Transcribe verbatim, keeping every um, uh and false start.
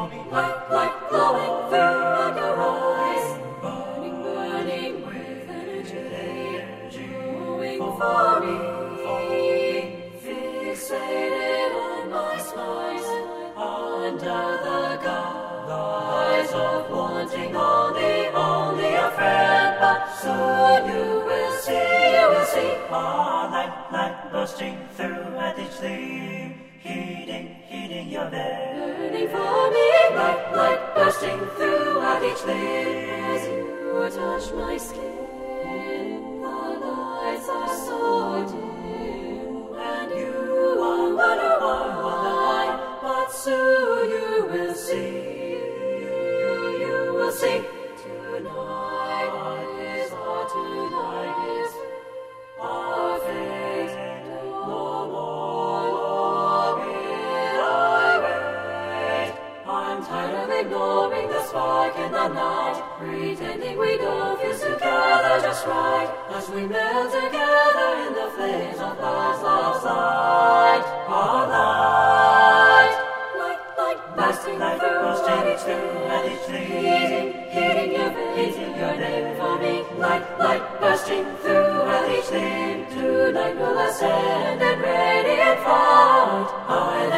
for me. Light, light glowing through your eyes, burning, burning with energy, glowing for me, fixated on my smile, under the guise of wanting only, only a friend. But soon you will see, you will see, Ah, light, light bursting through at each gleam, heating, heating your bed. burning for me, light, light bursting through at each leaf. As you touch my skin, the lights are so dim, and you wonder why. But soon you will see, you, you will see. Tonight is our, tonight is our fate. No more longing I wait. I'm tired of ignoring the spark in the night, pretending we don't fuse together just right, as we melt together in the flames of love's, love's light. Our light, light, light, bursting Light through bursting at each through at each heating, heating your face, your name for me. Light, light bursting through at each gleam. Tonight will ascend in radiant flight. I